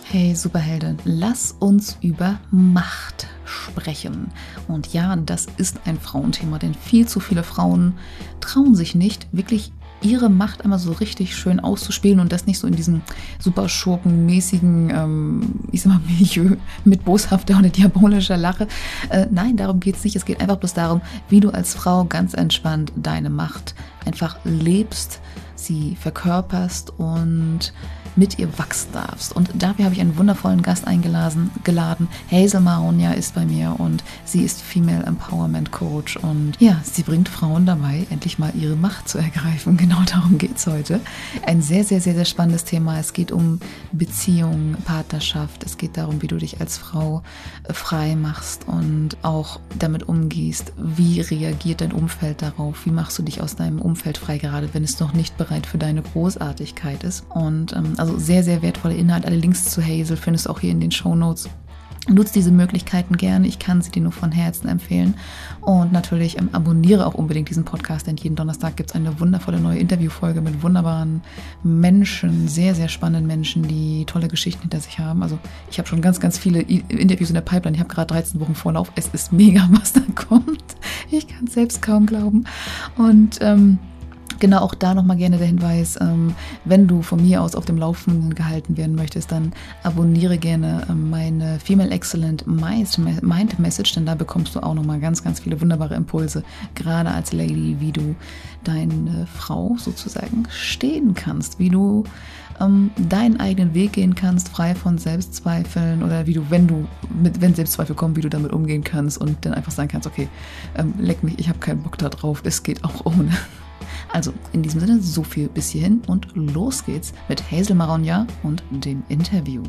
Hey Superheldin, lass uns über Macht sprechen. Und ja, das ist ein Frauenthema, denn viel zu viele Frauen trauen sich nicht, wirklich ihre Macht einmal so richtig schön auszuspielen und das nicht so in diesem super schurkenmäßigen, Milieu mit boshafter oder diabolischer Lache. Nein, darum geht es nicht. Es geht einfach bloß darum, wie du als Frau ganz entspannt deine Macht einfach lebst, sie verkörperst und mit ihr wachsen darfst. Und dafür habe ich einen wundervollen Gast eingeladen. Hazel Maronia ist bei mir und sie ist Female Empowerment Coach. Und ja, sie bringt Frauen dabei, endlich mal ihre Macht zu ergreifen. Genau darum geht es heute. Ein sehr, sehr, sehr, sehr spannendes Thema. Es geht um Beziehung, Partnerschaft. Es geht darum, wie du dich als Frau frei machst und auch damit umgehst. Wie reagiert dein Umfeld darauf? Wie machst du dich aus deinem Umfeld frei, gerade wenn es noch nicht bereit für deine Großartigkeit ist? Und also sehr, sehr wertvolle Inhalt. Alle Links zu Hazel findest du auch hier in den Shownotes. Nutze diese Möglichkeiten gerne. Ich kann sie dir nur von Herzen empfehlen. Und natürlich abonniere auch unbedingt diesen Podcast, denn jeden Donnerstag gibt es eine wundervolle neue Interviewfolge mit wunderbaren Menschen, sehr, sehr spannenden Menschen, die tolle Geschichten hinter sich haben. Also ich habe schon ganz, ganz viele Interviews in der Pipeline. Ich habe gerade 13 Wochen Vorlauf. Es ist mega, was da kommt. Ich kann es selbst kaum glauben. Und genau, auch da nochmal gerne der Hinweis, wenn du von mir aus auf dem Laufenden gehalten werden möchtest, dann abonniere gerne meine Female Excellent Mind Message, denn da bekommst du auch nochmal ganz, ganz viele wunderbare Impulse, gerade als Lady, wie du deine Frau sozusagen stehen kannst, wie du deinen eigenen Weg gehen kannst, frei von Selbstzweifeln oder wie du, wenn Selbstzweifel kommen, wie du damit umgehen kannst und dann einfach sagen kannst, okay, leck mich, ich habe keinen Bock da drauf, es geht auch ohne. Also in diesem Sinne, so viel bis hierhin und los geht's mit Hazel Maronia und dem Interview.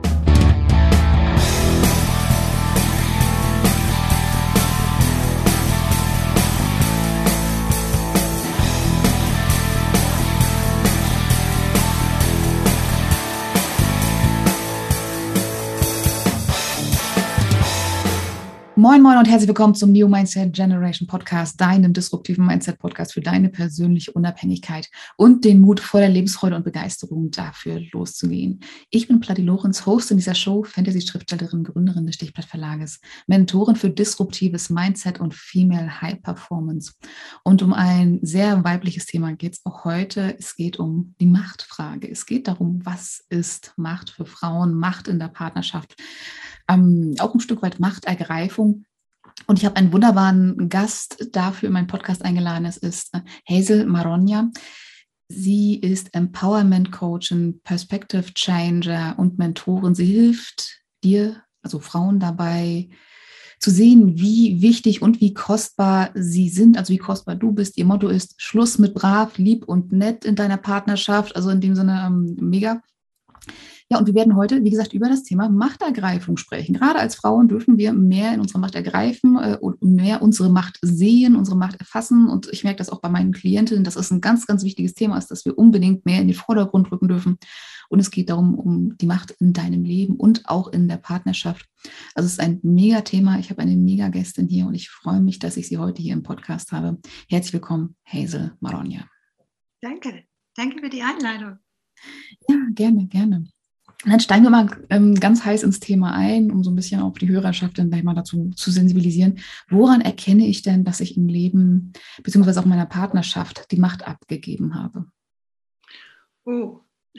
Moin Moin und herzlich willkommen zum New Mindset Generation Podcast, deinem disruptiven Mindset-Podcast für deine persönliche Unabhängigkeit und den Mut, voller Lebensfreude und Begeisterung dafür loszugehen. Ich bin Platti Lorenz, Host in dieser Show, Fantasy-Schriftstellerin, Gründerin des Stichblatt Verlages, Mentorin für disruptives Mindset und Female High Performance. Und um ein sehr weibliches Thema geht es auch heute. Es geht um die Machtfrage. Es geht darum, was ist Macht für Frauen, Macht in der Partnerschaft, auch ein Stück weit Machtergreifung. Und ich habe einen wunderbaren Gast dafür in meinen Podcast eingeladen. Es ist Hazel Maronia. Sie ist Empowerment Coachin, Perspective Changer und Mentorin. Sie hilft dir, also Frauen, dabei zu sehen, wie wichtig und wie kostbar sie sind, also wie kostbar du bist. Ihr Motto ist Schluss mit brav, lieb und nett in deiner Partnerschaft. Also in dem Sinne mega. Ja, und wir werden heute, wie gesagt, über das Thema Machtergreifung sprechen. Gerade als Frauen dürfen wir mehr in unserer Macht ergreifen und mehr unsere Macht sehen, unsere Macht erfassen. Und ich merke das auch bei meinen Klientinnen, dass es ein ganz, ganz wichtiges Thema ist, dass wir unbedingt mehr in den Vordergrund rücken dürfen. Und es geht darum, um die Macht in deinem Leben und auch in der Partnerschaft. Also es ist ein Mega-Thema. Ich habe eine Mega-Gästin hier und ich freue mich, dass ich sie heute hier im Podcast habe. Herzlich willkommen, Hazel Maronia. Danke für die Einladung. Ja, gerne, gerne. Dann steigen wir mal ganz heiß ins Thema ein, um so ein bisschen auch die Hörerschaft dann gleich mal dazu zu sensibilisieren. Woran erkenne ich denn, dass ich im Leben beziehungsweise auch in meiner Partnerschaft die Macht abgegeben habe? Oh.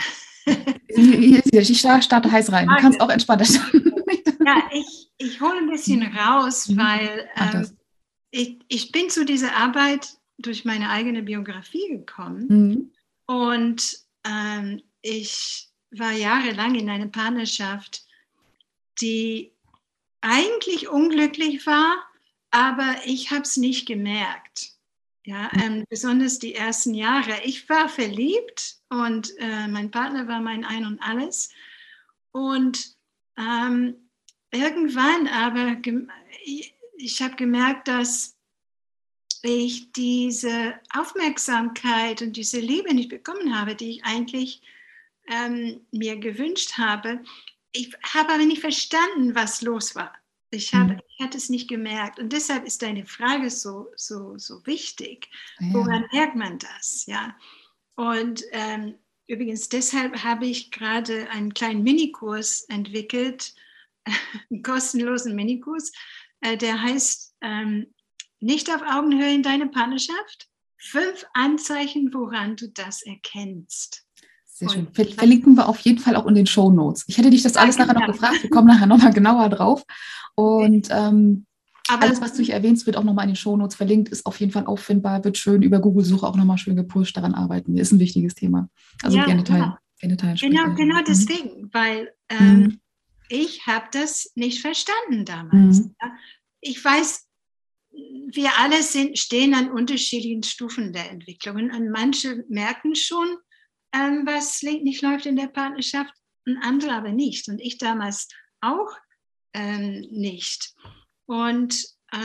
Ich starte heiß rein. Du kannst auch entspannter starten. Ja, ich hole ein bisschen raus, weil ich bin zu dieser Arbeit durch meine eigene Biografie gekommen und ich war jahrelang in einer Partnerschaft, die eigentlich unglücklich war, aber ich habe es nicht gemerkt. Ja, besonders die ersten Jahre. Ich war verliebt und mein Partner war mein Ein und Alles. Und irgendwann aber, ich habe gemerkt, dass ich diese Aufmerksamkeit und diese Liebe nicht bekommen habe, die ich eigentlich mir gewünscht habe. Ich habe aber nicht verstanden, was los war. Ich hatte es nicht gemerkt. Und deshalb ist deine Frage so wichtig. Ja. Woran merkt man das? Ja? Und übrigens, deshalb habe ich gerade einen kleinen Minikurs entwickelt, einen kostenlosen Minikurs, der heißt Nicht auf Augenhöhe in deiner Partnerschaft. 5 Anzeichen, woran du das erkennst. Sehr schön. Verlinken wir auf jeden Fall auch in den Shownotes. Ich hätte dich das alles nachher noch gefragt. Wir kommen nachher nochmal genauer drauf. Und alles, was du hier erwähnst, wird auch nochmal in den Shownotes verlinkt, ist auf jeden Fall auffindbar, wird schön über Google-Suche auch nochmal schön gepusht. Daran arbeiten wir. Ist ein wichtiges Thema. Also gerne teilen. Gerne teilen. Genau deswegen, weil ich habe das nicht verstanden damals. Ja. Ich weiß, wir alle stehen an unterschiedlichen Stufen der Entwicklung und manche merken schon, was nicht läuft in der Partnerschaft und andere aber nicht. Und ich damals auch nicht. Und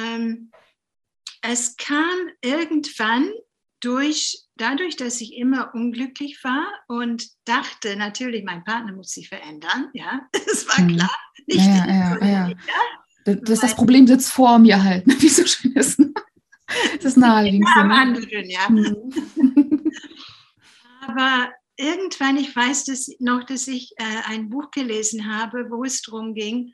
es kam irgendwann dadurch, dass ich immer unglücklich war und dachte, natürlich, mein Partner muss sich verändern. Ja, das war klar. Nicht ja. Das Problem sitzt vor mir halt, wie so schön ist. Das ist naheliegend. Am anderen, ja. Aber irgendwann, ich weiß dass ich ein Buch gelesen habe, wo es darum ging,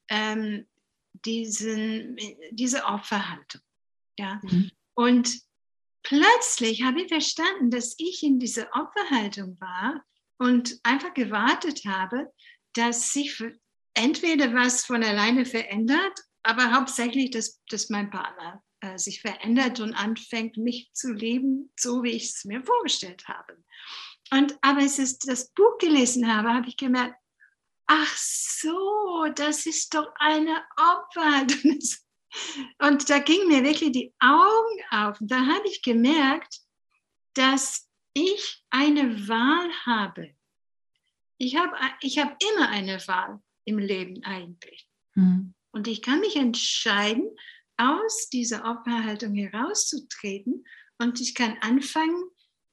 diese Opferhaltung. Ja? Und plötzlich habe ich verstanden, dass ich in dieser Opferhaltung war und einfach gewartet habe, dass sich entweder was von alleine verändert, aber hauptsächlich, dass mein Partner sich verändert und anfängt, mich zu lieben, so wie ich es mir vorgestellt habe. Aber als ich das Buch gelesen habe ich gemerkt, ach so, das ist doch eine Opferhaltung. Und da gingen mir wirklich die Augen auf. Und da habe ich gemerkt, dass ich eine Wahl habe. Ich habe immer eine Wahl im Leben eigentlich. Und ich kann mich entscheiden, aus dieser Opferhaltung herauszutreten und ich kann anfangen,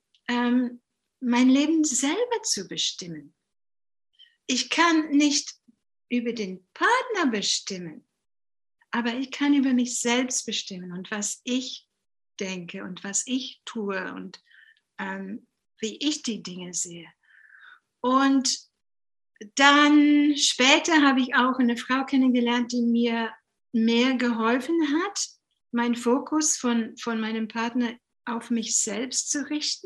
mein Leben selber zu bestimmen. Ich kann nicht über den Partner bestimmen, aber ich kann über mich selbst bestimmen und was ich denke und was ich tue und wie ich die Dinge sehe. Und dann später habe ich auch eine Frau kennengelernt, die mir mehr geholfen hat, meinen Fokus von meinem Partner auf mich selbst zu richten.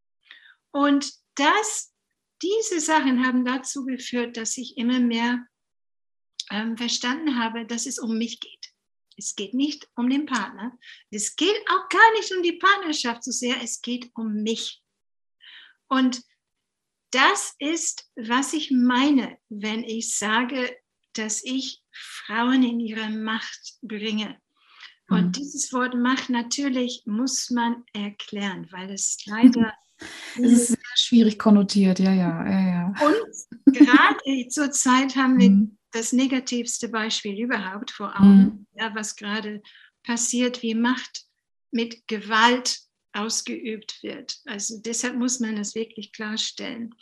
Und diese Sachen haben dazu geführt, dass ich immer mehr verstanden habe, dass es um mich geht. Es geht nicht um den Partner. Es geht auch gar nicht um die Partnerschaft so sehr. Es geht um mich. Und das ist, was ich meine, wenn ich sage, dass ich Frauen in ihre Macht bringe. Und dieses Wort Macht natürlich muss man erklären, weil es leider... Es ist sehr schwierig konnotiert, ja. Und gerade zur Zeit haben wir das negativste Beispiel überhaupt vor Augen, was gerade passiert, wie Macht mit Gewalt ausgeübt wird. Also deshalb muss man es wirklich klarstellen.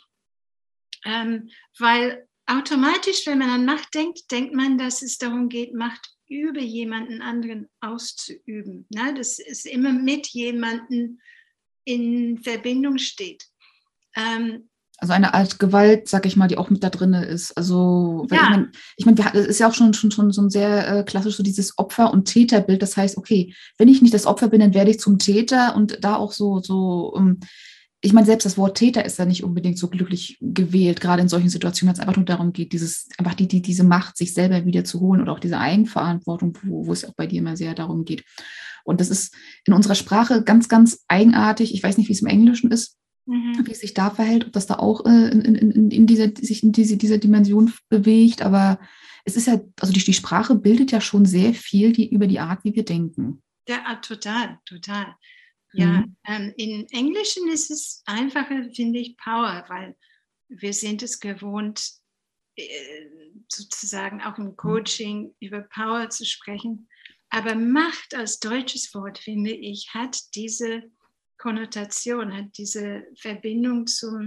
Weil automatisch, wenn man an Macht denkt, denkt man, dass es darum geht, Macht über jemanden anderen auszuüben. Ne? Das ist immer mit jemandem in Verbindung steht. Also eine Art Gewalt, sag ich mal, die auch mit da drin ist. Also, weil ich meine, es ist ja auch schon so ein sehr klassisch so dieses Opfer- und Täterbild. Das heißt, okay, wenn ich nicht das Opfer bin, dann werde ich zum Täter und da auch ich meine, selbst das Wort Täter ist ja nicht unbedingt so glücklich gewählt, gerade in solchen Situationen, wenn es einfach nur darum geht, diese Macht sich selber wieder zu holen oder auch diese Eigenverantwortung, wo es auch bei dir immer sehr darum geht. Und das ist in unserer Sprache ganz, ganz eigenartig. Ich weiß nicht, wie es im Englischen ist, wie es sich da verhält, ob das da auch sich in dieser Dimension bewegt. Aber es ist ja, also die Sprache bildet ja schon sehr viel über die Art, wie wir denken. Ja, total. Ja, in Englischen ist es einfacher, finde ich, Power, weil wir sind es gewohnt, sozusagen auch im Coaching über Power zu sprechen. Aber Macht als deutsches Wort, finde ich, hat diese Konnotation, hat diese Verbindung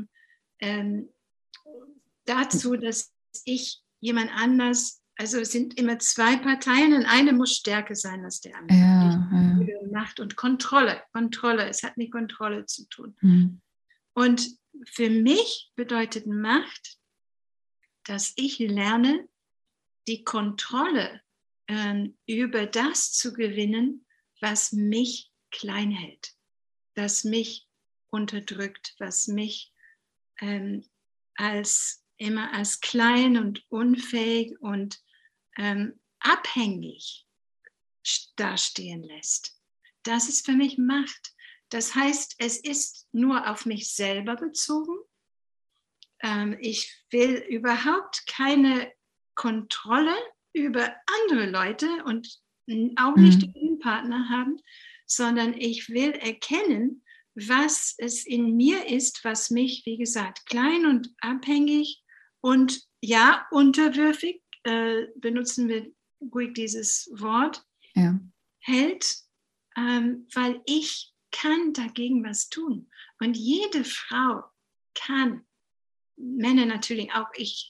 dazu, dass ich jemand anders, also es sind immer 2 Parteien und eine muss stärker sein als der andere. Ja. Macht und Kontrolle. Es hat mit Kontrolle zu tun. Und für mich bedeutet Macht, dass ich lerne, die Kontrolle über das zu gewinnen, was mich klein hält, das mich unterdrückt, was mich immer als klein und unfähig und abhängig dastehen lässt. Das ist für mich Macht. Das heißt, es ist nur auf mich selber bezogen. Ich will überhaupt keine Kontrolle über andere Leute und auch nicht den Partner haben, sondern ich will erkennen, was es in mir ist, was mich, wie gesagt, klein und abhängig und ja, unterwürfig, benutzen wir ruhig dieses Wort, hält, weil ich kann dagegen was tun. Und jede Frau kann, Männer natürlich auch,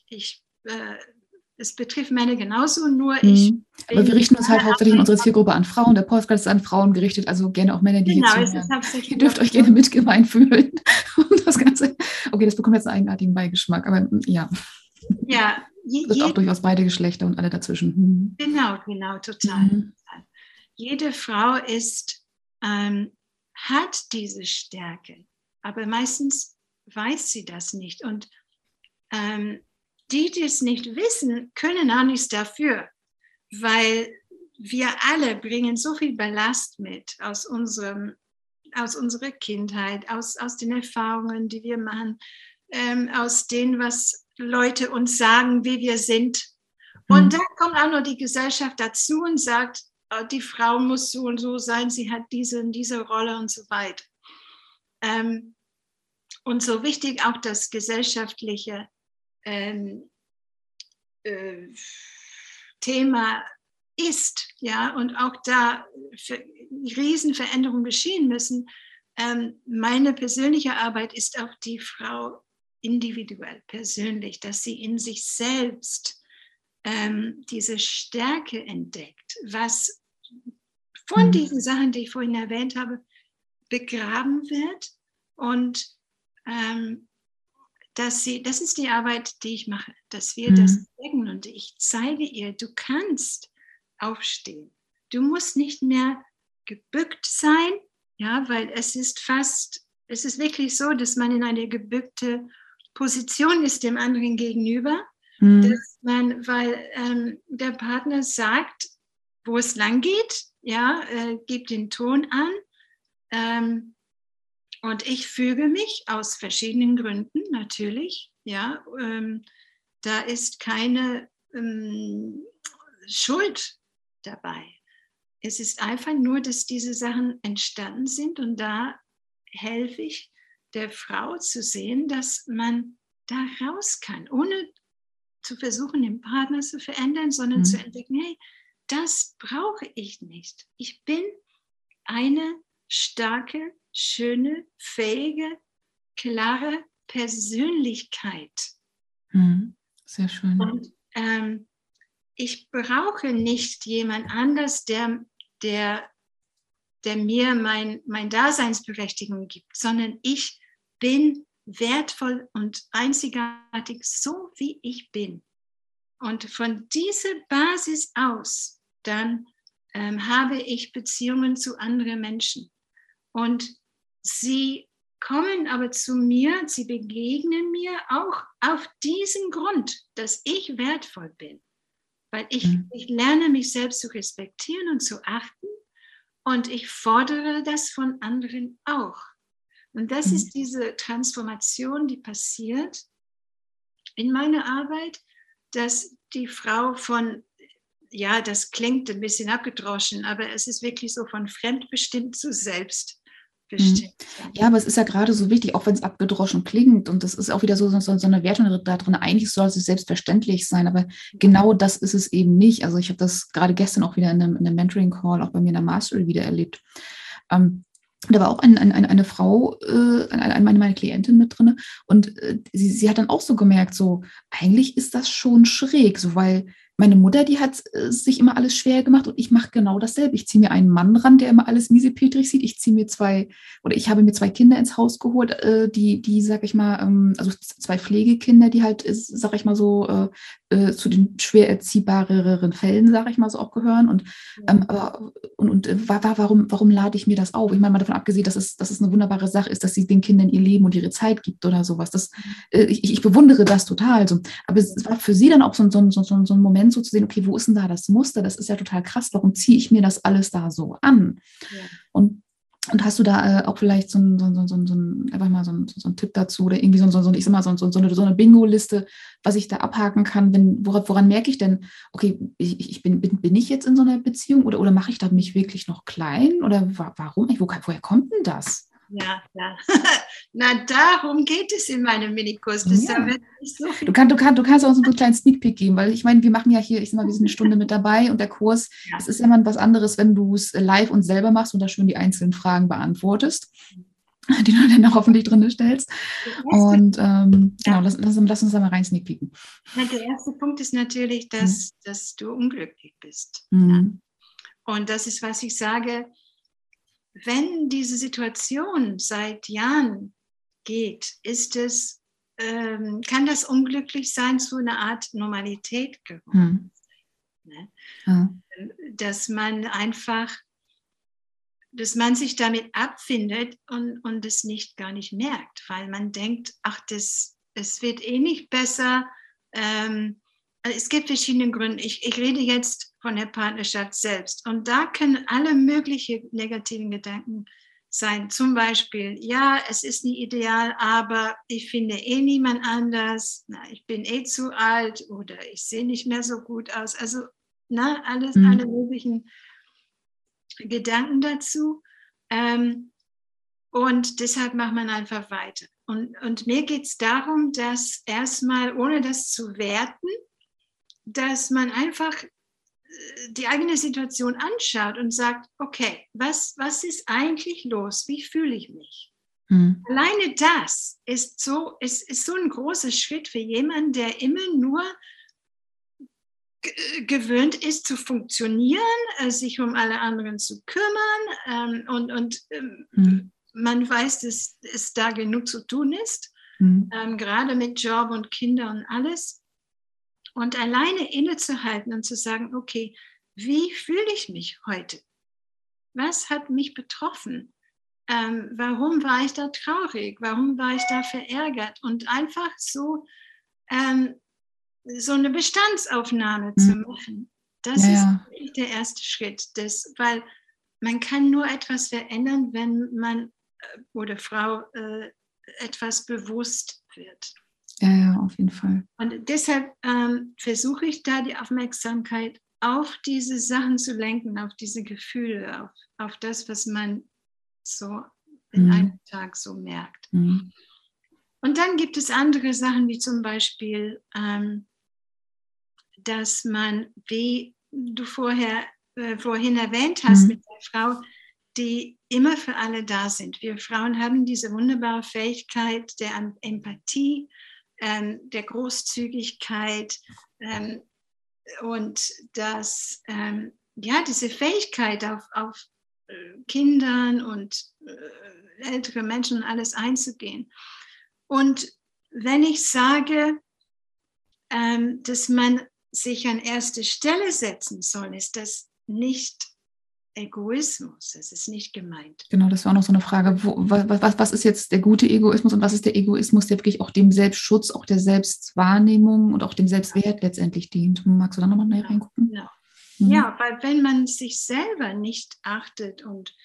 es betrifft Männer genauso, nur aber wir richten uns halt hauptsächlich in unserer Zielgruppe an Frauen. Der Podcast ist an Frauen gerichtet, also gerne auch Männer, die hier zuhören. Ihr dürft euch gerne mitgemeint fühlen. Und das Ganze, okay, das bekommt jetzt einen eigenartigen Beigeschmack, aber ja. Ja. Das auch durchaus beide Geschlechter und alle dazwischen. Genau, total. Jede Frau hat diese Stärke, aber meistens weiß sie das nicht. Und die es nicht wissen, können auch nichts dafür, weil wir alle bringen so viel Ballast mit aus unserer Kindheit, aus den Erfahrungen, die wir machen, aus dem, was Leute uns sagen, wie wir sind. Und dann kommt auch noch die Gesellschaft dazu und sagt, die Frau muss so und so sein, sie hat diese Rolle und so weiter. Und so wichtig auch das gesellschaftliche Thema ist, ja, und auch da Riesenveränderungen geschehen müssen. Meine persönliche Arbeit ist auf die Frau individuell, persönlich, dass sie in sich selbst diese Stärke entdeckt, was von diesen Sachen, die ich vorhin erwähnt habe, begraben wird. Und das ist die Arbeit, die ich mache, dass wir das entdecken und ich zeige ihr, du kannst aufstehen. Du musst nicht mehr gebückt sein, ja, weil es ist wirklich so, dass man in eine gebückte Position ist dem anderen gegenüber, weil der Partner sagt, wo es lang geht, ja, gibt den Ton an, und ich füge mich aus verschiedenen Gründen natürlich, ja, da ist keine Schuld dabei. Es ist einfach nur, dass diese Sachen entstanden sind und da helfe ich der Frau zu sehen, dass man da raus kann, ohne zu versuchen, den Partner zu verändern, sondern zu entdecken, hey, das brauche ich nicht. Ich bin eine starke, schöne, fähige, klare Persönlichkeit. Sehr schön. Und ich brauche nicht jemand anders, der mir mein Daseinsberechtigung gibt, sondern ich bin wertvoll und einzigartig, so wie ich bin. Und von dieser Basis aus, dann habe ich Beziehungen zu anderen Menschen. Und sie kommen aber zu mir, sie begegnen mir auch auf diesen Grund, dass ich wertvoll bin. Weil ich lerne, mich selbst zu respektieren und zu achten. Und ich fordere das von anderen auch. Und das ist diese Transformation, die passiert in meiner Arbeit, dass die Frau von, ja, das klingt ein bisschen abgedroschen, aber es ist wirklich so von fremdbestimmt zu selbstbestimmt. Ja, aber es ist ja gerade so wichtig, auch wenn es abgedroschen klingt. Und das ist auch wieder so eine Wertung da drin. Eigentlich soll es selbstverständlich sein, aber genau das ist es eben nicht. Also ich habe das gerade gestern auch wieder in einem Mentoring-Call, auch bei mir in der Mastery wieder erlebt. Da war auch eine Frau, eine meiner Klientinnen mit drin. Und sie hat dann auch so gemerkt, so eigentlich ist das schon schräg, so weil Meine Mutter, die hat sich immer alles schwer gemacht und ich mache genau dasselbe. Ich ziehe mir einen Mann ran, der immer alles miesepetrig sieht. Ich habe mir zwei Kinder ins Haus geholt, die sag ich mal, also zwei Pflegekinder, die halt, sag ich mal so, zu den schwer erziehbareren Fällen, sag ich mal so, auch gehören. Warum lade ich mir das auf? Ich meine mal davon abgesehen, dass es eine wunderbare Sache ist, dass sie den Kindern ihr Leben und ihre Zeit gibt oder sowas. Ich bewundere das total. So. Aber es war für sie dann auch so ein Moment, so zu sehen, okay, wo ist denn da das Muster? Das ist ja total krass. Warum ziehe ich mir das alles da so an? Ja. Und hast du da auch vielleicht einfach mal so einen Tipp dazu oder irgendwie ich sag mal, so eine Bingo-Liste, was ich da abhaken kann, woran merke ich denn, okay, bin ich jetzt in so einer Beziehung oder mache ich da mich wirklich noch klein? Oder warum? Woher kommt denn das? Ja. Na, darum geht es in meinem Minikurs. Ja. So du kannst auch so einen kleinen Sneak Peek geben, weil ich meine, wir machen ja hier, ich sag mal, wir sind eine Stunde mit dabei und der Kurs, es ist ja mal was anderes, wenn du es live und selber machst und da schon die einzelnen Fragen beantwortest, die du dann auch hoffentlich drin stellst. Und genau, lass uns da mal rein sneak peeken. Ja, der erste Punkt ist natürlich, dass du unglücklich bist. Ja. Und das ist, was ich sage, wenn diese Situation seit Jahren geht, kann das unglücklich sein, zu einer Art Normalität geworden. Ne? Dass man sich damit abfindet und es gar nicht merkt, weil man denkt, es wird eh nicht besser. Es gibt verschiedene Gründe. Ich rede jetzt von der Partnerschaft selbst. Und da können alle möglichen negativen Gedanken sein. Zum Beispiel, ja, es ist nicht ideal, aber ich finde eh niemand anders. Ich bin eh zu alt oder ich sehe nicht mehr so gut aus. Also, alle möglichen Gedanken dazu. Und deshalb macht man einfach weiter. Und mir geht es darum, dass erstmal, ohne das zu werten, dass man einfach die eigene Situation anschaut und sagt, okay, was ist eigentlich los? Wie fühle ich mich? Alleine das ist so ein großer Schritt für jemanden, der immer nur gewöhnt ist zu funktionieren, sich um alle anderen zu kümmern man weiß, dass es da genug zu tun ist, gerade mit Job und Kindern und alles. Und alleine innezuhalten und zu sagen, okay, wie fühle ich mich heute? Was hat mich betroffen? Warum war ich da traurig? Warum war ich da verärgert? Und einfach so eine Bestandsaufnahme zu machen. Das ist der erste Schritt. Weil man kann nur etwas verändern, wenn man oder Frau etwas bewusst wird. Ja, auf jeden Fall. Und deshalb versuche ich da die Aufmerksamkeit auf diese Sachen zu lenken, auf diese Gefühle, auf das, was man so in einem Tag so merkt. Und dann gibt es andere Sachen, wie zum Beispiel, dass man, wie du vorhin erwähnt hast, mit der Frau, die immer für alle da sind. Wir Frauen haben diese wunderbare Fähigkeit der Empathie, der Großzügigkeit und diese Fähigkeit auf Kindern und ältere Menschen und alles einzugehen. Und wenn ich sage, dass man sich an erste Stelle setzen soll, ist das nicht Egoismus, das ist nicht gemeint. Genau, das war auch noch so eine Frage, was ist jetzt der gute Egoismus und was ist der Egoismus, der wirklich auch dem Selbstschutz, auch der Selbstwahrnehmung und auch dem Selbstwert letztendlich dient. Magst du da nochmal näher reingucken? Genau. Ja, weil wenn man sich selber nicht achtet und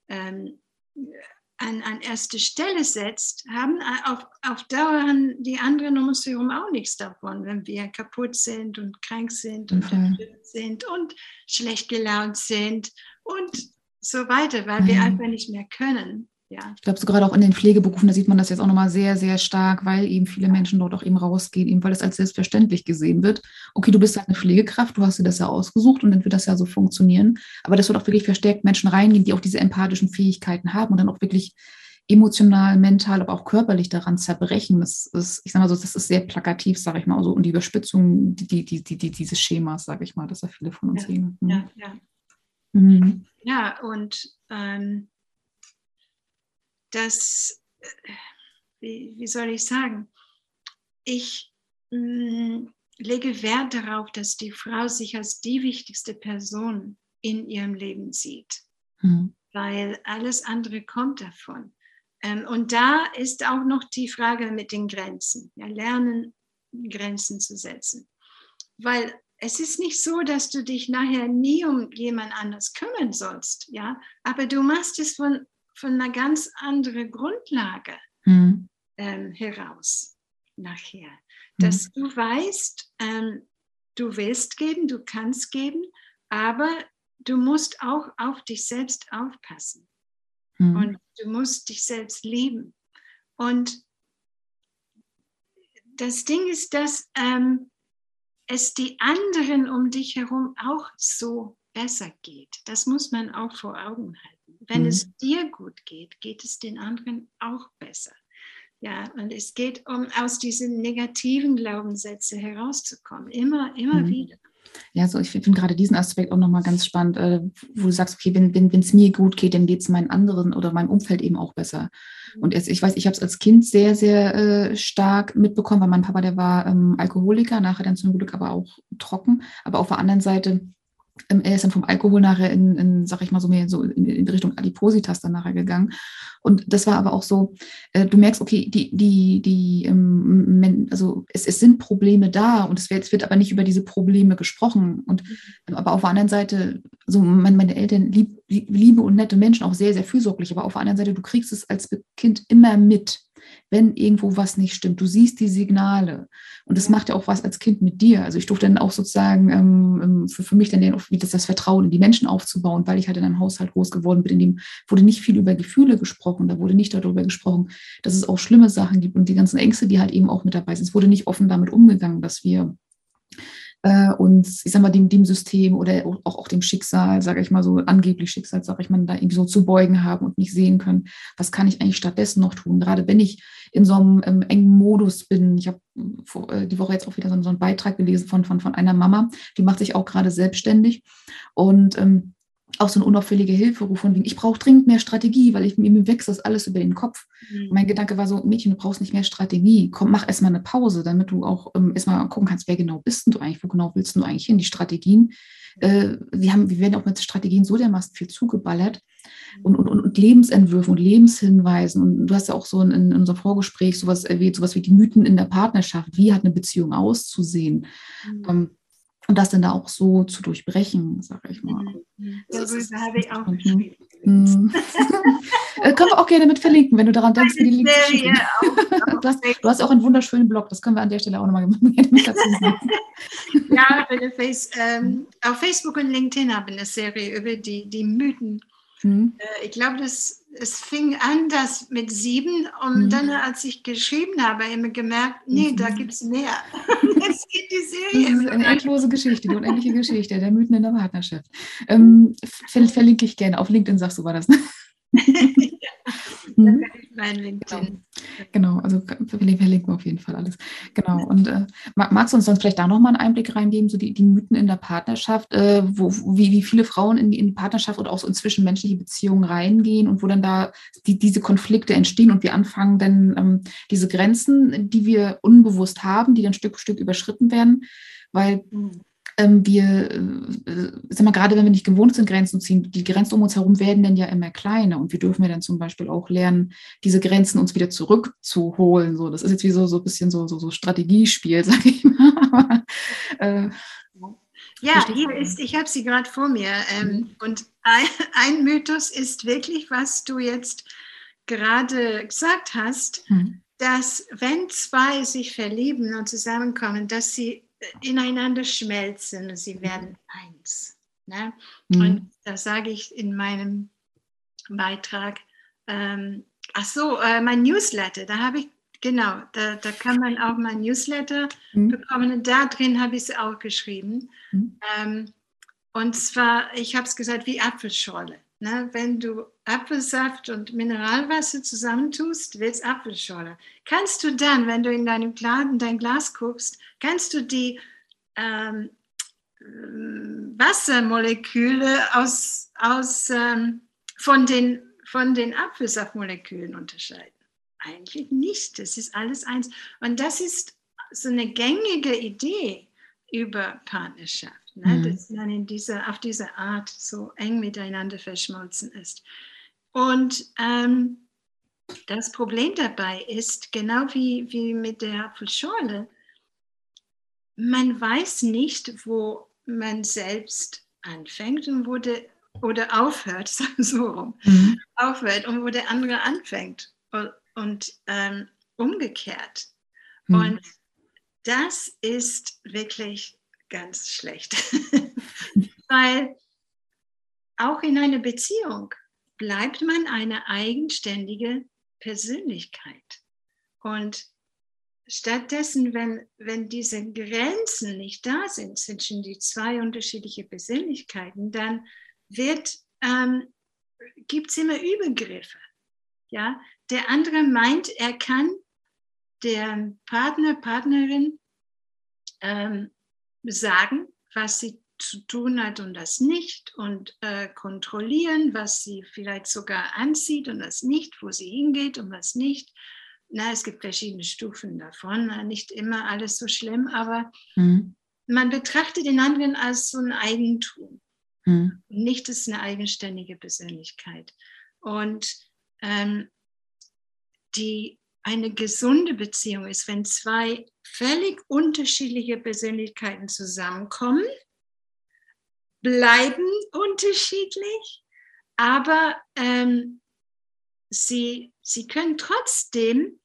an erste Stelle setzt, haben auf Dauer die anderen um uns herum auch nichts davon, wenn wir kaputt sind und krank sind und erschöpft sind und schlecht gelaunt sind und so weiter, weil wir einfach nicht mehr können. Ja. Ich glaube, so gerade auch in den Pflegeberufen, da sieht man das jetzt auch nochmal sehr, sehr stark, weil eben viele Menschen dort auch eben rausgehen, eben weil das als selbstverständlich gesehen wird. Okay, du bist halt eine Pflegekraft, du hast dir das ja ausgesucht und dann wird das ja so funktionieren. Aber das wird auch wirklich verstärkt Menschen reingehen, die auch diese empathischen Fähigkeiten haben und dann auch wirklich emotional, mental, aber auch körperlich daran zerbrechen. Das ist, ich sage mal so, das ist sehr plakativ, sage ich mal, so, und die Überspitzung dieses Schemas, sage ich mal, dass da viele von uns sehen. Ja, und das, wie soll ich sagen, ich lege Wert darauf, dass die Frau sich als die wichtigste Person in ihrem Leben sieht, weil alles andere kommt davon. Und da ist auch noch die Frage mit den Grenzen. Ja, lernen, Grenzen zu setzen. Weil es ist nicht so, dass du dich nachher nie um jemand anders kümmern sollst, ja, aber du machst es von einer ganz anderen Grundlage heraus nachher. Dass du weißt, du willst geben, du kannst geben, aber du musst auch auf dich selbst aufpassen. Und du musst dich selbst lieben. Und das Ding ist, dass es die anderen um dich herum auch so besser geht. Das muss man auch vor Augen halten. Wenn es dir gut geht, geht es den anderen auch besser. Ja, und es geht aus diesen negativen Glaubenssätzen herauszukommen, immer wieder. Ja, so ich finde gerade diesen Aspekt auch nochmal ganz spannend, wo du sagst, okay, wenn es mir gut geht, dann geht es meinen anderen oder meinem Umfeld eben auch besser. Und ich weiß, ich habe es als Kind sehr, sehr stark mitbekommen, weil mein Papa, der war Alkoholiker, nachher dann zum Glück aber auch trocken. Aber auf der anderen Seite, er ist dann vom Alkohol nachher sag ich mal so mehr so in Richtung Adipositas dann nachher gegangen. Und das war aber auch so, du merkst, okay, also es sind Probleme da und es wird aber nicht über diese Probleme gesprochen. Und aber auf der anderen Seite, so meine Eltern liebe und nette Menschen, auch sehr, sehr fürsorglich, aber auf der anderen Seite, du kriegst es als Kind immer mit, wenn irgendwo was nicht stimmt. Du siehst die Signale und das macht ja auch was als Kind mit dir. Also ich durfte dann auch sozusagen für mich dann auch wieder das Vertrauen in die Menschen aufzubauen, weil ich halt in einem Haushalt groß geworden bin, in dem wurde nicht viel über Gefühle gesprochen, da wurde nicht darüber gesprochen, dass es auch schlimme Sachen gibt und die ganzen Ängste, die halt eben auch mit dabei sind. Es wurde nicht offen damit umgegangen, dass wir uns, ich sag mal, dem System oder auch dem Schicksal, sage ich mal so, angeblich Schicksal, sage ich mal, da irgendwie so zu beugen haben und nicht sehen können, was kann ich eigentlich stattdessen noch tun, gerade wenn ich in so einem engen Modus bin. Ich habe die Woche jetzt auch wieder so einen Beitrag gelesen von einer Mama, die macht sich auch gerade selbstständig und auch so ein unauffälliger Hilferuf von wegen, ich brauche dringend mehr Strategie, weil mir wächst das alles über den Kopf. Und mein Gedanke war so, Mädchen, du brauchst nicht mehr Strategie. Komm, mach erstmal eine Pause, damit du auch erstmal gucken kannst, wer genau bist denn du eigentlich, wo genau willst du eigentlich hin? Die Strategien, wir werden auch mit Strategien so dermaßen viel zugeballert und Lebensentwürfen und Lebenshinweisen. Und du hast ja auch so in unserem Vorgespräch sowas erwähnt, sowas wie die Mythen in der Partnerschaft. Wie hat eine Beziehung auszusehen? Und das dann da auch so zu durchbrechen, sage ich mal. Darüber habe ich auch geschrieben. Können wir auch gerne mit verlinken, wenn du daran denkst, wie die Links zu schicken. Du hast auch einen wunderschönen Blog, das können wir an der Stelle auch nochmal mit dazu sagen. Ja, auf Facebook und LinkedIn habe ich eine Serie über die Mythen. Ich glaube, es fing an, das mit 7 und dann, als ich geschrieben habe, habe ich immer gemerkt, nee, da gibt es mehr. Jetzt geht die Serie. Das ist eine endlose Geschichte, die unendliche Geschichte der Mythen in der Partnerschaft. Verlinke ich gerne. Auf LinkedIn sagst du, war das, ne? Ja, mein LinkedIn. Genau, also verlinken wir auf jeden Fall alles. Genau. Und magst du uns sonst vielleicht da nochmal einen Einblick reingeben, so die Mythen in der Partnerschaft, wie viele Frauen in die Partnerschaft oder auch so in zwischenmenschliche Beziehungen reingehen und wo dann da diese Konflikte entstehen und wir anfangen dann diese Grenzen, die wir unbewusst haben, die dann Stück für Stück überschritten werden, weil wir, sag mal, gerade wenn wir nicht gewohnt sind, Grenzen zu ziehen, die Grenzen um uns herum werden dann ja immer kleiner und wir dürfen ja dann zum Beispiel auch lernen, diese Grenzen uns wieder zurückzuholen. So, das ist jetzt wie so ein bisschen so Strategiespiel, sag ich mal. Ja, ich habe sie gerade vor mir und ein Mythos ist wirklich, was du jetzt gerade gesagt hast, dass wenn zwei sich verlieben und zusammenkommen, dass sie ineinander schmelzen und sie werden eins. Ne? Und das sage ich in meinem Beitrag. Mein Newsletter, da habe ich, genau, da kann man auch mein Newsletter bekommen und da drin habe ich es auch geschrieben. Und zwar, ich habe es gesagt, wie Apfelschorle. Na, wenn du Apfelsaft und Mineralwasser zusammentust, wird es Apfelschorle. Kannst du dann, wenn du in dein Glas guckst, kannst du die Wassermoleküle von den Apfelsaftmolekülen unterscheiden? Eigentlich nicht. Das ist alles eins. Und das ist so eine gängige Idee über Partnerschaft, ne? Dass man auf diese Art so eng miteinander verschmolzen ist. Und das Problem dabei ist, genau wie mit der Apfelschorle, man weiß nicht, wo man selbst anfängt und oder aufhört, so rum, aufhört und wo der andere anfängt und umgekehrt. Und das ist wirklich ganz schlecht, weil auch in einer Beziehung bleibt man eine eigenständige Persönlichkeit. Und stattdessen, wenn diese Grenzen nicht da sind zwischen die zwei unterschiedlichen Persönlichkeiten, dann gibt es immer Übergriffe. Ja? Der andere meint, er kann der Partnerin sagen, was sie zu tun hat und das nicht und kontrollieren, was sie vielleicht sogar anzieht und das nicht, wo sie hingeht und was nicht. Na, es gibt verschiedene Stufen davon, nicht immer alles so schlimm, aber man betrachtet den anderen als so ein Eigentum, nicht als eine eigenständige Persönlichkeit. Und eine gesunde Beziehung ist, wenn zwei völlig unterschiedliche Persönlichkeiten zusammenkommen, bleiben unterschiedlich, aber sie können trotzdem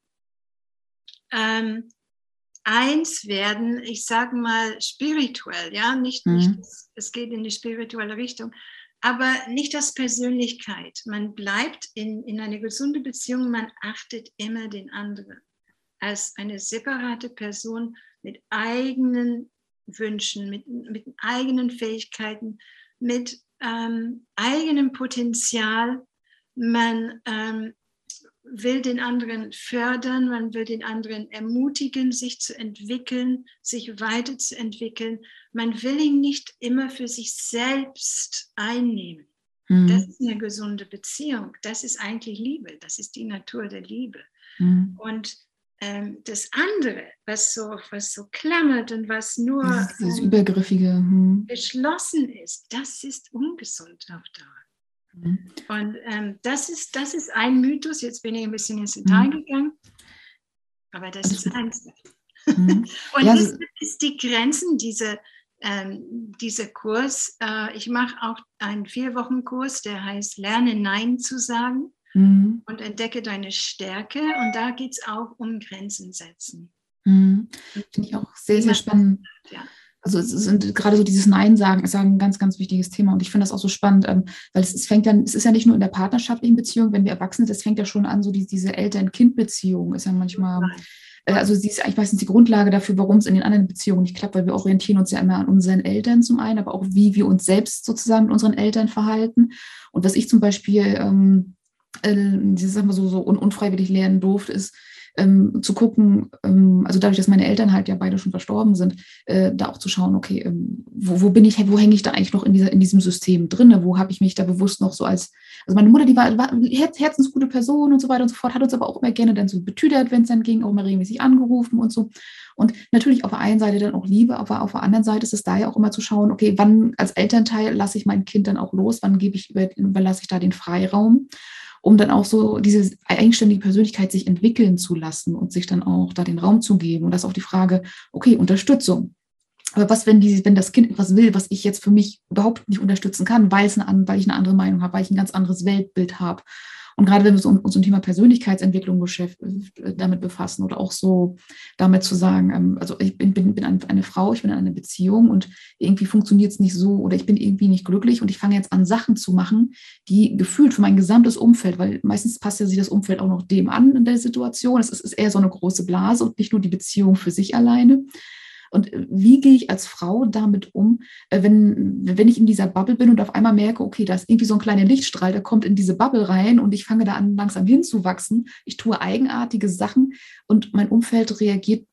eins werden, ich sage mal spirituell, ja, nicht es geht in die spirituelle Richtung, aber nicht als Persönlichkeit. Man bleibt in einer gesunden Beziehung, man achtet immer den anderen als eine separate Person mit eigenen Wünschen, mit eigenen Fähigkeiten, mit eigenem Potenzial. Man will den anderen fördern, man will den anderen ermutigen, sich zu entwickeln, sich weiterzuentwickeln. Man will ihn nicht immer für sich selbst einnehmen. Das ist eine gesunde Beziehung. Das ist eigentlich Liebe. Das ist die Natur der Liebe. Und das andere, was so klammert und was nur dieses Übergriffige geschlossen ist, das ist ungesund auf Dauer. Und das ist ein Mythos, jetzt bin ich ein bisschen ins Detail gegangen, aber das ist eins. Und das ist die Grenzen, dieser Kurs. Ich mache auch einen 4-Wochen-Kurs, der heißt Lerne Nein zu sagen und entdecke deine Stärke. Und da geht es auch um Grenzen setzen. Finde ich auch sehr, sehr spannend. Ja. Also es sind gerade so dieses Nein sagen, ist ja ein ganz, ganz wichtiges Thema. Und ich finde das auch so spannend, weil es ist ja nicht nur in der partnerschaftlichen Beziehung, wenn wir erwachsen sind, es fängt ja schon an, so diese Eltern-Kind-Beziehung ist ja manchmal, also sie ist eigentlich meistens die Grundlage dafür, warum es in den anderen Beziehungen nicht klappt, weil wir orientieren uns ja immer an unseren Eltern zum einen, aber auch wie wir uns selbst sozusagen mit unseren Eltern verhalten. Und was ich zum Beispiel, sagen wir so unfreiwillig lernen durfte, ist, zu gucken, also dadurch, dass meine Eltern halt ja beide schon verstorben sind, da auch zu schauen, okay, wo hänge ich da eigentlich noch in diesem System drin? Wo habe ich mich da bewusst noch so also meine Mutter, die war eine herzensgute Person und so weiter und so fort, hat uns aber auch immer gerne dann so betüdert, wenn es dann ging, auch immer regelmäßig angerufen und so. Und natürlich auf der einen Seite dann auch Liebe, aber auf der anderen Seite ist es da ja auch immer zu schauen, okay, wann als Elternteil lasse ich mein Kind dann auch los, wann überlasse ich da den Freiraum, um dann auch so diese eigenständige Persönlichkeit sich entwickeln zu lassen und sich dann auch da den Raum zu geben. Und das ist auch die Frage, okay, Unterstützung. Aber was, wenn das Kind etwas will, was ich jetzt für mich überhaupt nicht unterstützen kann, weil ich eine andere Meinung habe, weil ich ein ganz anderes Weltbild habe. Und gerade wenn wir uns zum Thema Persönlichkeitsentwicklung damit befassen oder auch so damit zu sagen, also ich bin eine Frau, ich bin in einer Beziehung und irgendwie funktioniert es nicht so oder ich bin irgendwie nicht glücklich und ich fange jetzt an, Sachen zu machen, die gefühlt für mein gesamtes Umfeld, weil meistens passt ja sich das Umfeld auch noch dem an in der Situation. Es ist eher so eine große Blase und nicht nur die Beziehung für sich alleine. Und wie gehe ich als Frau damit um, wenn ich in dieser Bubble bin und auf einmal merke, okay, da ist irgendwie so ein kleiner Lichtstrahl, der kommt in diese Bubble rein und ich fange da an, langsam hinzuwachsen. Ich tue eigenartige Sachen und mein Umfeld reagiert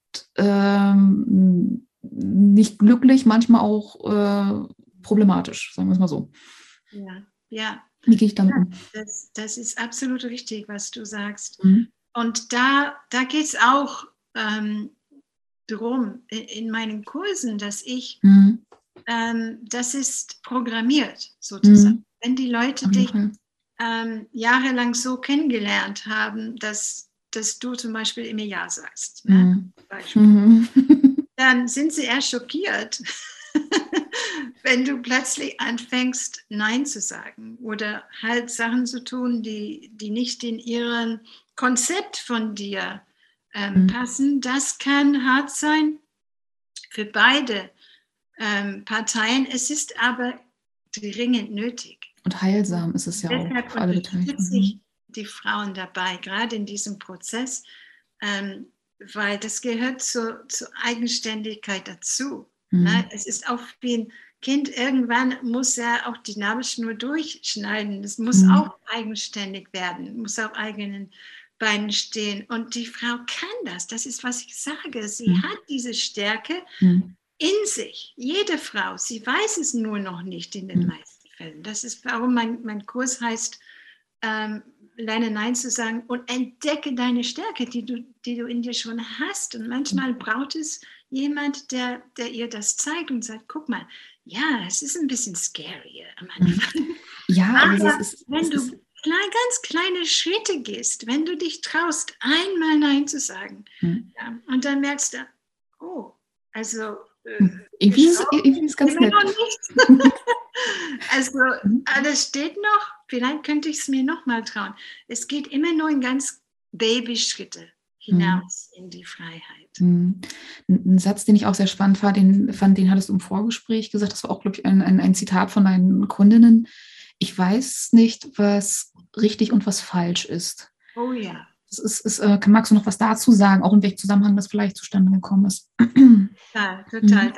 nicht glücklich, manchmal auch problematisch, sagen wir es mal so. Ja, ja. Wie gehe ich damit um? Das ist absolut richtig, was du sagst. Mhm. Und da geht es auch darum, in meinen Kursen, dass ich, das ist programmiert sozusagen. Wenn die Leute dich jahrelang so kennengelernt haben, dass du zum Beispiel immer Ja sagst, ne? Dann sind sie eher schockiert, wenn du plötzlich anfängst, Nein zu sagen oder halt Sachen zu tun, die nicht in ihrem Konzept von dir passen. Das kann hart sein für beide Parteien. Es ist aber dringend nötig. Und heilsam ist es ja auch für alle Beteiligten. Deshalb unterstütze ich die Frauen dabei, gerade in diesem Prozess, weil das gehört zur Eigenständigkeit dazu. Ne? Es ist auch wie ein Kind, irgendwann muss er auch die Nabelschnur durchschneiden. Es muss auch eigenständig werden, muss auf eigenen Beinen stehen. Und die Frau kann das. Das ist, was ich sage. Sie hat diese Stärke in sich. Jede Frau. Sie weiß es nur noch nicht in den meisten Fällen. Das ist, warum mein Kurs heißt, lerne Nein zu sagen und entdecke deine Stärke, die du in dir schon hast. Und manchmal braucht es jemand, der ihr das zeigt und sagt, guck mal, ja, es ist ein bisschen scary am Anfang. Ja, aber wenn du ganz kleine Schritte gehst, wenn du dich traust, einmal Nein zu sagen, ja, und dann merkst du, oh, also irgendwie ist ganz nett. Also alles steht noch, vielleicht könnte ich es mir noch mal trauen. Es geht immer nur in ganz Babyschritte hinaus in die Freiheit. Ein Satz, den ich auch sehr spannend fand, den hattest du im Vorgespräch gesagt, das war auch, glaube ich, ein Zitat von deinen Kundinnen. Ich weiß nicht, was richtig und was falsch ist. Oh ja. Magst du noch was dazu sagen, auch in welchem Zusammenhang das vielleicht zustande gekommen ist? Ja, total.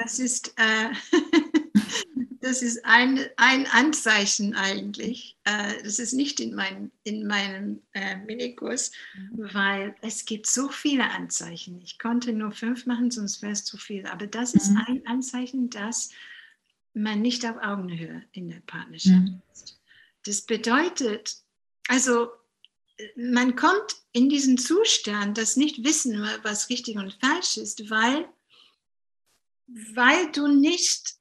Das ist ein Anzeichen eigentlich. Das ist nicht in meinem Minikurs, weil es gibt so viele Anzeichen. Ich konnte nur 5 machen, sonst wäre es zu viel. Aber das ist ein Anzeichen, dass man nicht auf Augenhöhe in der Partnerschaft ist. Das bedeutet, also man kommt in diesen Zustand, das nicht wissen, was richtig und falsch ist, weil du nicht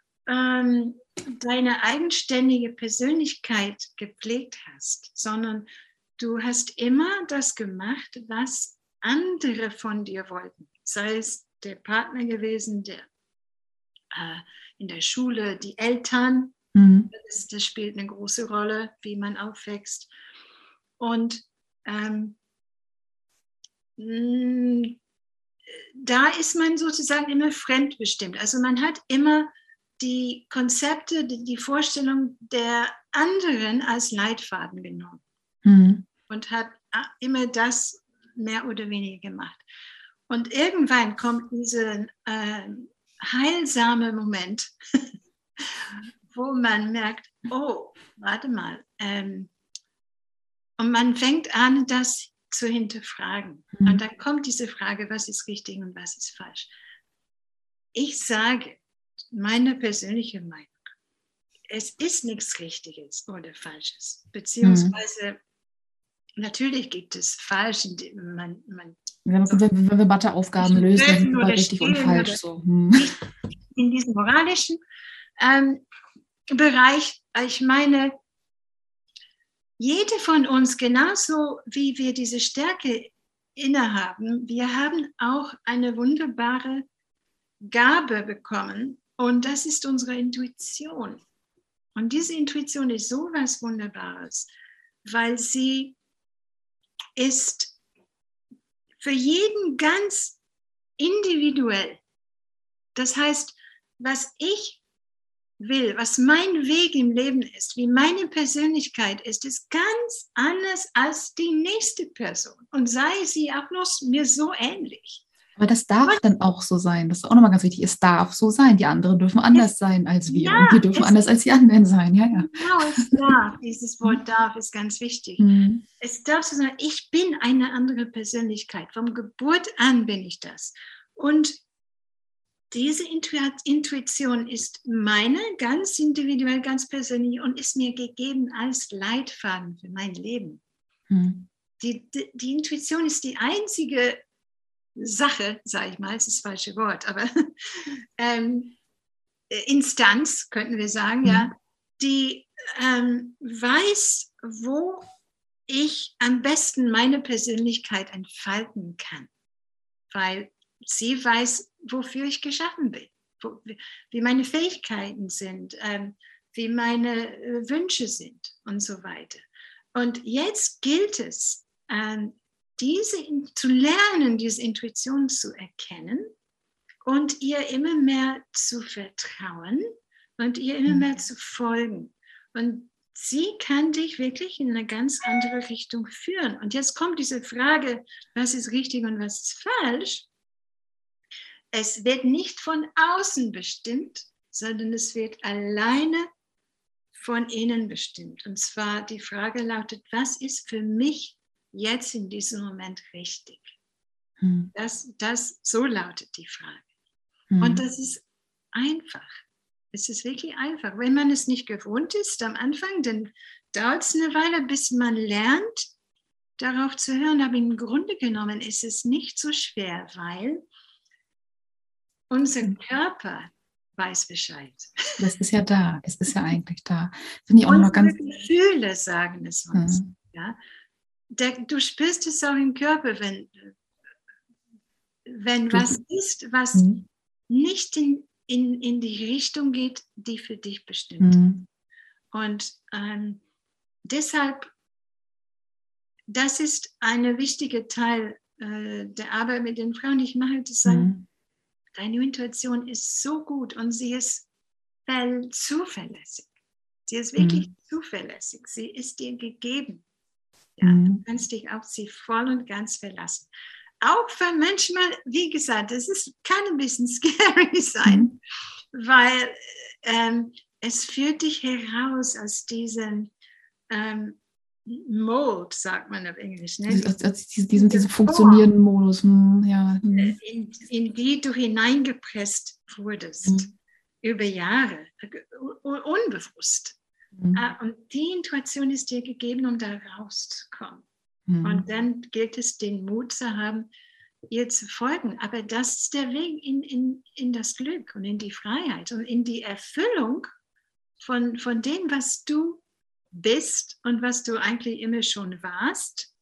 deine eigenständige Persönlichkeit gepflegt hast, sondern du hast immer das gemacht, was andere von dir wollten. Sei es der Partner gewesen, der in der Schule, die Eltern, das spielt eine große Rolle, wie man aufwächst. Und da ist man sozusagen immer fremdbestimmt. Also man hat immer die Konzepte, die Vorstellung der anderen als Leitfaden genommen und hat immer das mehr oder weniger gemacht. Und irgendwann kommt dieser heilsame Moment, wo man merkt, oh, warte mal, und man fängt an, das zu hinterfragen. Und dann kommt diese Frage, was ist richtig und was ist falsch? Ich sage, meine persönliche Meinung, es ist nichts Richtiges oder Falsches. Beziehungsweise, natürlich gibt es falsch, wenn wir Matheaufgaben lösen, dann sind wir richtig und falsch. So. In diesem moralischen Bereich, ich meine, jede von uns, genauso wie wir diese Stärke innehaben, wir haben auch eine wunderbare Gabe bekommen und das ist unsere Intuition. Und diese Intuition ist so was Wunderbares, weil sie ist für jeden ganz individuell. Das heißt, was ich will, was mein Weg im Leben ist, wie meine Persönlichkeit ist ganz anders als die nächste Person. Und sei sie auch noch mir so ähnlich. Aber das darf dann auch so sein. Das ist auch nochmal ganz wichtig. Es darf so sein. Die anderen dürfen anders sein als wir. Und wir dürfen anders als die anderen sein. Ja, ja. Genau, es darf. Dieses Wort darf ist ganz wichtig. Es darf so sein, ich bin eine andere Persönlichkeit. Von Geburt an bin ich das. Und diese Intuition ist meine, ganz individuell, ganz persönlich und ist mir gegeben als Leitfaden für mein Leben. Die Intuition ist die einzige Sache, sage ich mal, das ist das falsche Wort, aber Instanz, könnten wir sagen, ja, die weiß, wo ich am besten meine Persönlichkeit entfalten kann, weil sie weiß, wofür ich geschaffen bin, wie meine Fähigkeiten sind, wie meine Wünsche sind und so weiter. Und jetzt gilt es, zu lernen, diese Intuition zu erkennen und ihr immer mehr zu vertrauen und ihr immer mehr zu folgen. Und sie kann dich wirklich in eine ganz andere Richtung führen. Und jetzt kommt diese Frage, was ist richtig und was ist falsch? Es wird nicht von außen bestimmt, sondern es wird alleine von innen bestimmt. Und zwar die Frage lautet, was ist für mich jetzt in diesem Moment richtig? So lautet die Frage. Und das ist einfach. Es ist wirklich einfach. Wenn man es nicht gewohnt ist am Anfang, dann dauert es eine Weile, bis man lernt, darauf zu hören. Aber im Grunde genommen ist es nicht so schwer, weil unser Körper weiß Bescheid. Das ist ja da. Es ist ja eigentlich da. Finde ich auch noch ganz. Gefühle sagen es uns. Ja? Du spürst es auch im Körper, wenn was ist, was nicht in die Richtung geht, die für dich bestimmt. Und deshalb, das ist ein wichtiger Teil der Arbeit mit den Frauen, die ich mache, zu sagen, deine Intuition ist so gut und sie ist zuverlässig. Sie ist wirklich zuverlässig. Sie ist dir gegeben. Ja, du kannst dich auf sie voll und ganz verlassen. Auch wenn manchmal, wie gesagt, kann ein bisschen scary sein, weil es führt dich heraus aus diesem Mode, sagt man auf Englisch. Ne? Diese funktionierenden Modus. In die du hineingepresst wurdest über Jahre, unbewusst. Und die Intuition ist dir gegeben, um da rauszukommen. Und dann gilt es, den Mut zu haben, ihr zu folgen. Aber das ist der Weg in das Glück und in die Freiheit und in die Erfüllung von dem, was du bist und was du eigentlich immer schon warst.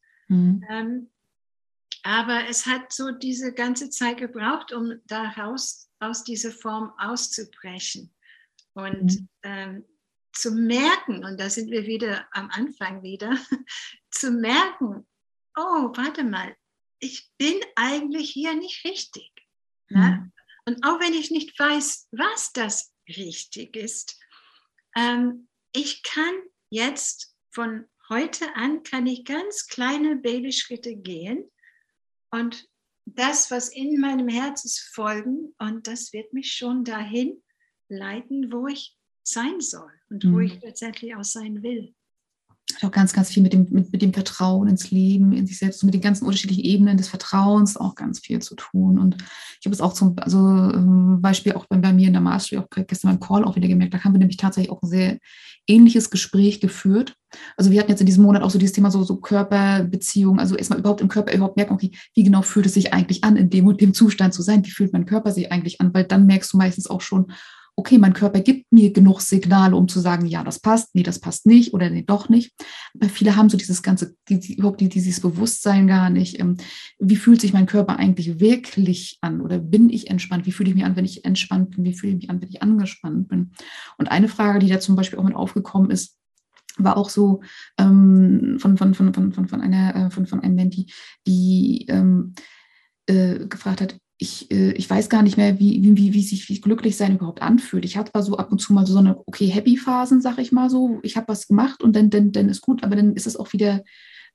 Aber es hat so diese ganze Zeit gebraucht, um daraus aus dieser Form auszubrechen. Und zu merken, und da sind wir wieder am Anfang zu merken, oh, warte mal, ich bin eigentlich hier nicht richtig. Ne? Und auch wenn ich nicht weiß, was das richtig ist, ich kann jetzt von heute an, kann ich ganz kleine Babyschritte gehen und das, was in meinem Herz ist, folgen und das wird mich schon dahin leiten, wo ich sein soll und wo ich letztendlich auch sein will. Auch ganz, ganz viel mit dem Vertrauen ins Leben, in sich selbst, mit den ganzen unterschiedlichen Ebenen des Vertrauens auch ganz viel zu tun. Und ich habe es auch zum Beispiel auch bei mir in der Mastery, auch gestern beim Call auch wieder gemerkt, da haben wir nämlich tatsächlich auch ein sehr ähnliches Gespräch geführt. Also wir hatten jetzt in diesem Monat auch so dieses Thema so Körperbeziehung, also erstmal überhaupt im Körper überhaupt merken, okay, wie genau fühlt es sich eigentlich an, in dem und dem Zustand zu sein, wie fühlt mein Körper sich eigentlich an, weil dann merkst du meistens auch schon, okay, mein Körper gibt mir genug Signale, um zu sagen, ja, das passt, nee, das passt nicht oder nee, doch nicht. Aber viele haben so dieses ganze, dieses Bewusstsein gar nicht. Wie fühlt sich mein Körper eigentlich wirklich an? Oder bin ich entspannt? Wie fühle ich mich an, wenn ich entspannt bin? Wie fühle ich mich an, wenn ich angespannt bin? Und eine Frage, die da zum Beispiel auch mit aufgekommen ist, war auch so von einem Menti, die gefragt hat, ich weiß gar nicht mehr, wie sich glücklich sein überhaupt anfühlt. Ich hatte so ab und zu mal so eine, okay, Happy-Phasen, sag ich mal so. Ich habe was gemacht und dann ist gut, aber dann ist es auch wieder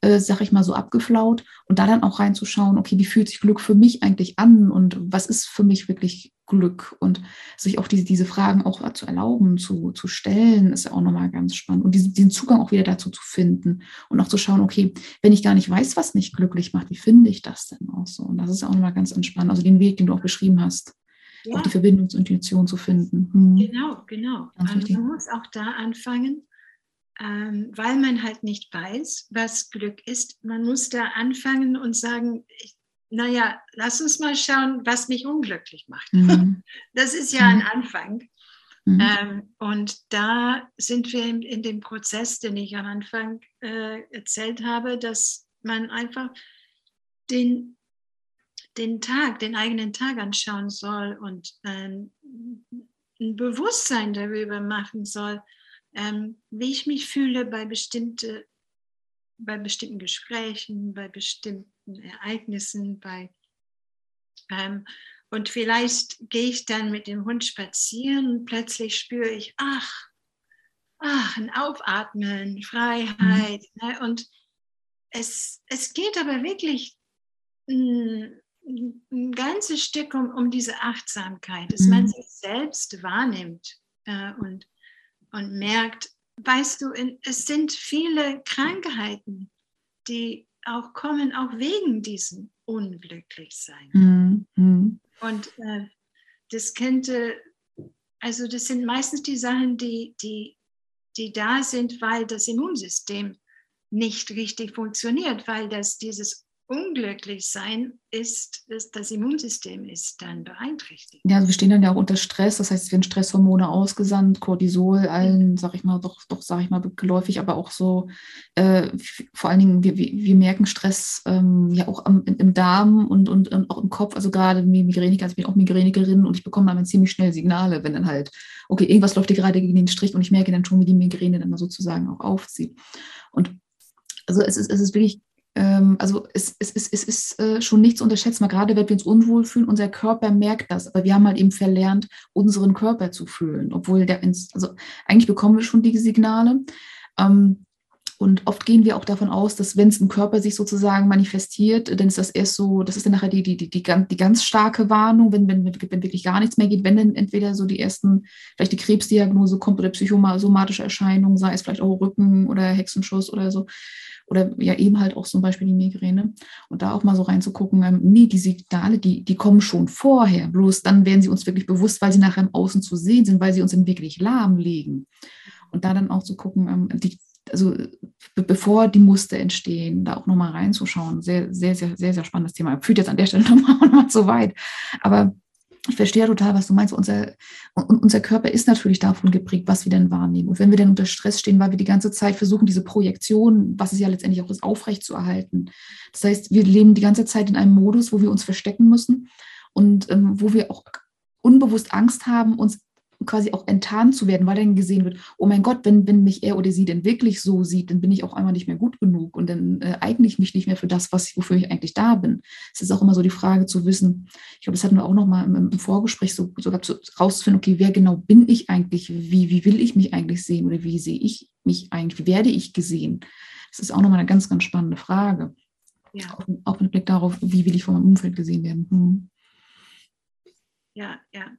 sag ich mal, so abgeflaut und da dann auch reinzuschauen, okay, wie fühlt sich Glück für mich eigentlich an und was ist für mich wirklich Glück und sich auch diese Fragen auch zu erlauben, zu stellen, ist ja auch nochmal ganz spannend und diesen Zugang auch wieder dazu zu finden und auch zu schauen, okay, wenn ich gar nicht weiß, was mich glücklich macht, wie finde ich das denn auch so? Und das ist ja auch nochmal ganz entspannt, also den Weg, den du auch beschrieben hast, auch die Ja, Verbindung zur Intuition zu finden. genau. Ganz wichtig. Man muss auch da anfangen, weil man halt nicht weiß, was Glück ist. Man muss da anfangen und sagen, naja, lass uns mal schauen, was mich unglücklich macht. Das ist ja ein Anfang. Und da sind wir in dem Prozess, den ich am Anfang erzählt habe, dass man einfach den eigenen Tag anschauen soll und ein Bewusstsein darüber machen soll, wie ich mich fühle bei bestimmten Gesprächen, bei bestimmten Ereignissen, und vielleicht gehe ich dann mit dem Hund spazieren und plötzlich spüre ich, ein Aufatmen, Freiheit. Ne? Und es geht aber wirklich ein ganzes Stück um diese Achtsamkeit, dass man sich selbst wahrnimmt und merkt, weißt du, es sind viele Krankheiten, die auch kommen, auch wegen diesem Unglücklichsein. Und das sind meistens die Sachen, die da sind, weil das Immunsystem nicht richtig funktioniert, weil dieses Unglücklichsein ist, das Immunsystem ist dann beeinträchtigt. Ja, also wir stehen dann ja auch unter Stress, das heißt, es werden Stresshormone ausgesandt, Cortisol, allen, sag ich mal, sag ich mal, geläufig, aber auch so, vor allen Dingen, wir merken Stress ja auch im Darm und auch im Kopf, also gerade Migräniker, also ich bin auch Migränikerin und ich bekomme dann ziemlich schnell Signale, wenn dann halt, okay, irgendwas läuft dir gerade gegen den Strich und ich merke dann schon, wie die Migräne dann sozusagen auch aufzieht. Und also es ist wirklich also es ist schon nicht zu unterschätzen, weil gerade wenn wir uns unwohl fühlen, unser Körper merkt das, aber wir haben halt eben verlernt, unseren Körper zu fühlen, obwohl also eigentlich bekommen wir schon die Signale und oft gehen wir auch davon aus, dass wenn es im Körper sich sozusagen manifestiert, dann ist das erst so, das ist dann nachher die ganz starke Warnung, wenn wirklich gar nichts mehr geht, wenn dann entweder so die ersten, vielleicht die Krebsdiagnose kommt oder psychosomatische Erscheinungen, sei es vielleicht auch Rücken oder Hexenschuss oder so. Oder ja eben halt auch zum Beispiel die Migräne. Und da auch mal so reinzugucken, nee, die Signale, die kommen schon vorher. Bloß dann werden sie uns wirklich bewusst, weil sie nachher im Außen zu sehen sind, weil sie uns dann wirklich lahmlegen. Und da dann auch zu gucken, also bevor die Muster entstehen, da auch nochmal reinzuschauen. Sehr, sehr, sehr, sehr, sehr spannendes Thema. Führt jetzt an der Stelle nochmal zu weit. Aber ich verstehe total, was du meinst. Unser Körper ist natürlich davon geprägt, was wir denn wahrnehmen. Und wenn wir dann unter Stress stehen, weil wir die ganze Zeit versuchen, diese Projektion, was es ja letztendlich auch ist, aufrechtzuerhalten. Das heißt, wir leben die ganze Zeit in einem Modus, wo wir uns verstecken müssen und wo wir auch unbewusst Angst haben, uns quasi auch enttarnt zu werden, weil dann gesehen wird, oh mein Gott, wenn mich er oder sie denn wirklich so sieht, dann bin ich auch einmal nicht mehr gut genug und dann eigne ich mich nicht mehr für das, wofür ich eigentlich da bin. Es ist auch immer so die Frage zu wissen, ich glaube, das hatten wir auch noch mal im Vorgespräch sogar rauszufinden, okay, wer genau bin ich eigentlich, wie will ich mich eigentlich sehen oder wie sehe ich mich eigentlich, wie werde ich gesehen? Das ist auch nochmal eine ganz, ganz spannende Frage. Ja. Auch mit Blick darauf, wie will ich von meinem Umfeld gesehen werden. Ja.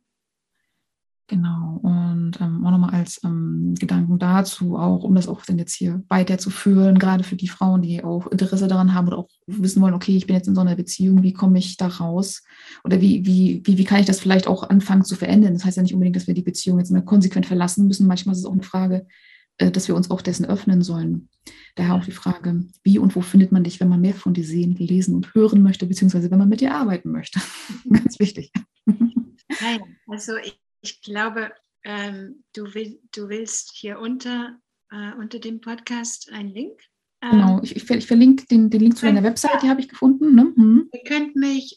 Genau, und auch nochmal als Gedanken dazu, auch um das auch dann jetzt hier weiterzuführen, gerade für die Frauen, die auch Interesse daran haben oder auch wissen wollen, okay, ich bin jetzt in so einer Beziehung, wie komme ich da raus? Oder wie kann ich das vielleicht auch anfangen zu verändern? Das heißt ja nicht unbedingt, dass wir die Beziehung jetzt immer konsequent verlassen müssen. Manchmal ist es auch eine Frage, dass wir uns auch dessen öffnen sollen. Daher auch die Frage, wie und wo findet man dich, wenn man mehr von dir sehen, lesen und hören möchte, beziehungsweise wenn man mit dir arbeiten möchte. Ganz wichtig. Nein, also ich glaube, du willst hier unter dem Podcast einen Link. Genau, ich verlinke den Link zu deiner Website, die habe ich gefunden. Ne? Ihr könnt mich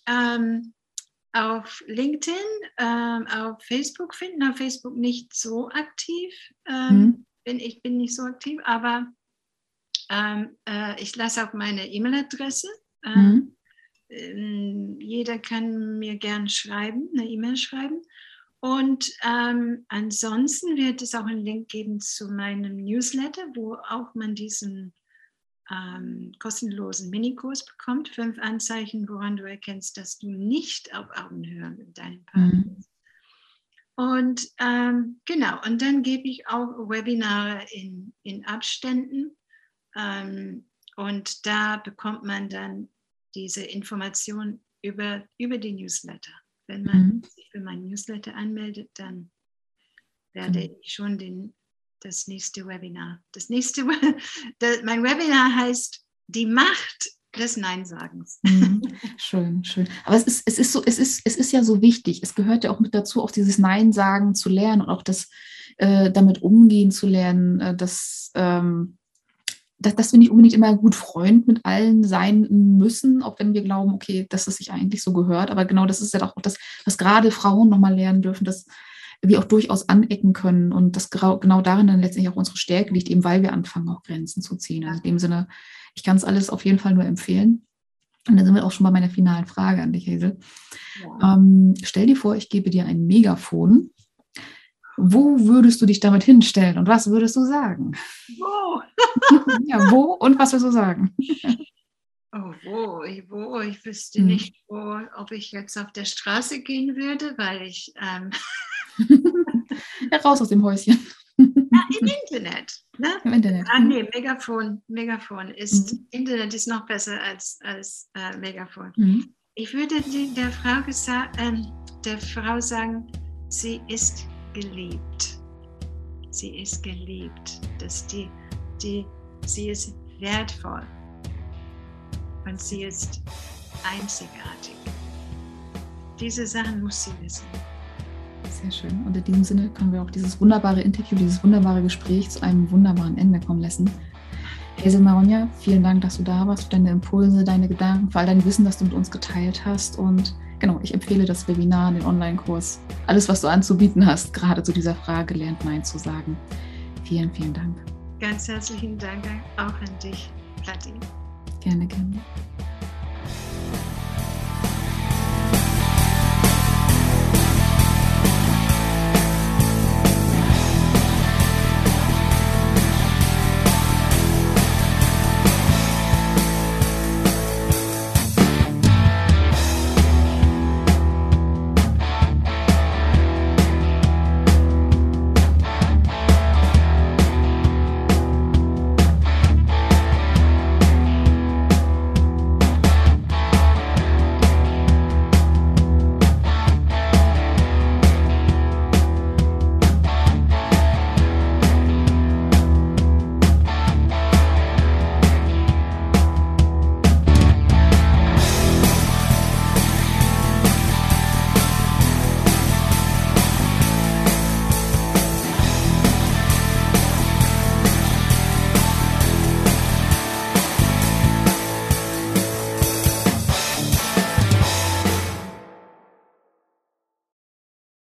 auf LinkedIn, auf Facebook finden. Auf Facebook nicht so aktiv. Ich bin nicht so aktiv, aber ich lasse auch meine E-Mail-Adresse. Jeder kann mir gern schreiben, eine E-Mail schreiben. Und ansonsten wird es auch einen Link geben zu meinem Newsletter, wo auch man diesen kostenlosen Minikurs bekommt, 5 Anzeichen, woran du erkennst, dass du nicht auf Augenhöhe mit deinem Partner bist. Und genau, und dann gebe ich auch Webinare in Abständen. Und da bekommt man dann diese Information über die Newsletter. Wenn man sich für meinen Newsletter anmeldet, dann werde ich schon das nächste Webinar. Mein Webinar heißt Die Macht des Neinsagens. Schön, schön. Aber es ist ja so wichtig. Es gehört ja auch mit dazu, auch dieses Nein sagen zu lernen und auch das damit umgehen zu lernen, dass wir nicht unbedingt immer gut Freund mit allen sein müssen, auch wenn wir glauben, okay, dass es sich eigentlich so gehört. Aber genau das ist ja auch das, was gerade Frauen nochmal lernen dürfen, dass wir auch durchaus anecken können und dass genau darin dann letztendlich auch unsere Stärke liegt, eben weil wir anfangen, auch Grenzen zu ziehen. Also in dem Sinne, ich kann es alles auf jeden Fall nur empfehlen. Und dann sind wir auch schon bei meiner finalen Frage an dich, Hazel. Ja. Stell dir vor, ich gebe dir ein Megafon. Wo würdest du dich damit hinstellen und was würdest du sagen? Wo? Ja, wo und was würdest du sagen? Oh, wo? Ich wüsste nicht, ob ich jetzt auf der Straße gehen würde, weil ich... Ja, raus aus dem Häuschen. Ja, im Internet. Ne? Im Internet. Nee, Megafon ist, Internet ist noch besser als Megafon. Ich würde der Frau sagen, sie ist geliebt. Sie ist geliebt. Sie ist wertvoll. Und sie ist einzigartig. Diese Sachen muss sie wissen. Sehr schön. Und in diesem Sinne können wir auch dieses wunderbare Interview, dieses wunderbare Gespräch zu einem wunderbaren Ende kommen lassen. Hazel Maronja, vielen Dank, dass du da warst, für deine Impulse, deine Gedanken, für all dein Wissen, das du mit uns geteilt hast. Und genau, ich empfehle das Webinar, den Online-Kurs, alles, was du anzubieten hast, gerade zu dieser Frage, lernt Nein zu sagen. Vielen, vielen Dank. Ganz herzlichen Dank auch an dich, Platti. Gerne, gerne.